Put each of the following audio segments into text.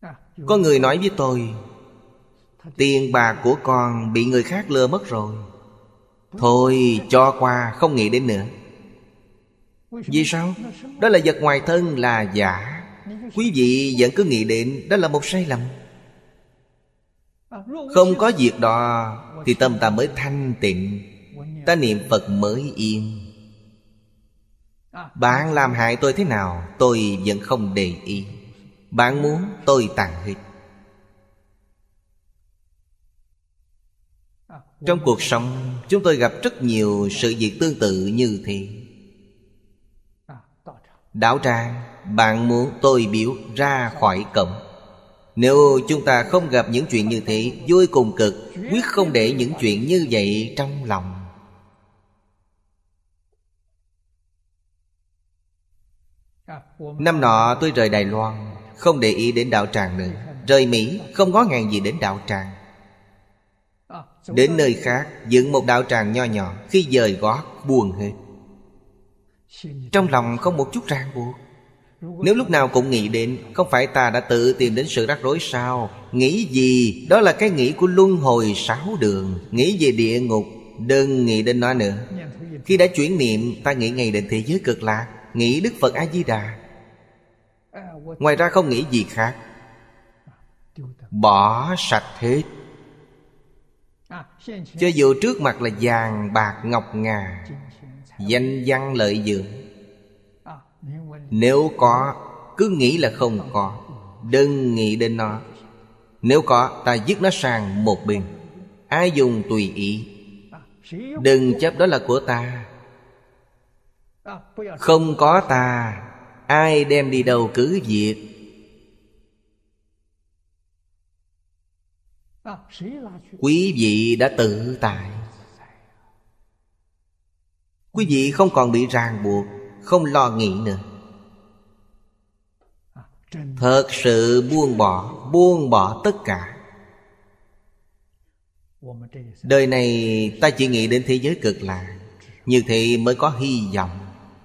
Có người nói với tôi: tiền bạc của con bị người khác lừa mất rồi, thôi cho qua, không nghĩ đến nữa. Vì sao? Đó là vật ngoài thân, là giả. Quý vị vẫn cứ nghĩ đến, đó là một sai lầm. Không có việc đó thì tâm ta mới thanh tịnh, ta niệm Phật mới yên. Bạn làm hại tôi thế nào, tôi vẫn không để ý. Bạn muốn, tôi tàn hết. Trong cuộc sống, chúng tôi gặp rất nhiều sự việc tương tự như thế. Đạo tràng, bạn muốn, tôi biểu ra khỏi cổng. Nếu chúng ta không gặp những chuyện như thế, vui cùng cực, quyết không để những chuyện như vậy trong lòng. Năm nọ tôi rời Đài Loan, không để ý đến đạo tràng nữa. Rời Mỹ, không ngó ngàng gì đến đạo tràng. Đến nơi khác, dựng một đạo tràng nho nhỏ. Khi dời gót, buồn hết. Trong lòng không một chút ràng buộc. Nếu lúc nào cũng nghĩ đến, không phải ta đã tự tìm đến sự rắc rối sao? Nghĩ gì? Đó là cái nghĩ của luân hồi 6 đường. Nghĩ về địa ngục, đừng nghĩ đến nó nữa. Khi đã chuyển niệm, ta nghĩ ngay đến thế giới cực lạc, nghĩ Đức Phật A-di-đà. Ngoài ra không nghĩ gì khác. Bỏ sạch hết. Cho dù trước mặt là vàng bạc ngọc ngà, danh văn lợi dưỡng, nếu có, cứ nghĩ là không có. Đừng nghĩ đến nó. Nếu có, ta dứt nó sang một bên. Ai dùng tùy ý. Đừng chấp đó là của ta. Không có ta, ai đem đi đâu cứ việc. Quý vị đã tự tại. Quý vị không còn bị ràng buộc, không lo nghĩ nữa. Thật sự buông bỏ tất cả. Đời này ta chỉ nghĩ đến thế giới cực lạc, như thế mới có hy vọng.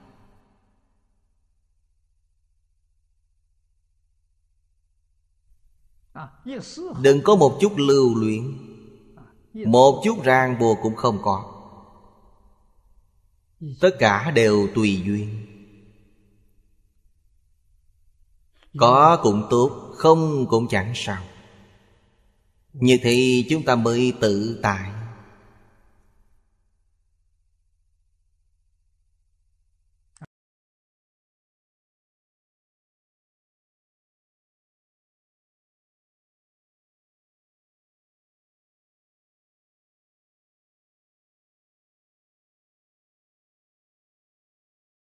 Đừng có một chút lưu luyến, một chút ràng buộc cũng không có. Tất cả đều tùy duyên. Có cũng tốt, không cũng chẳng sao. Như thế chúng ta mới tự tại.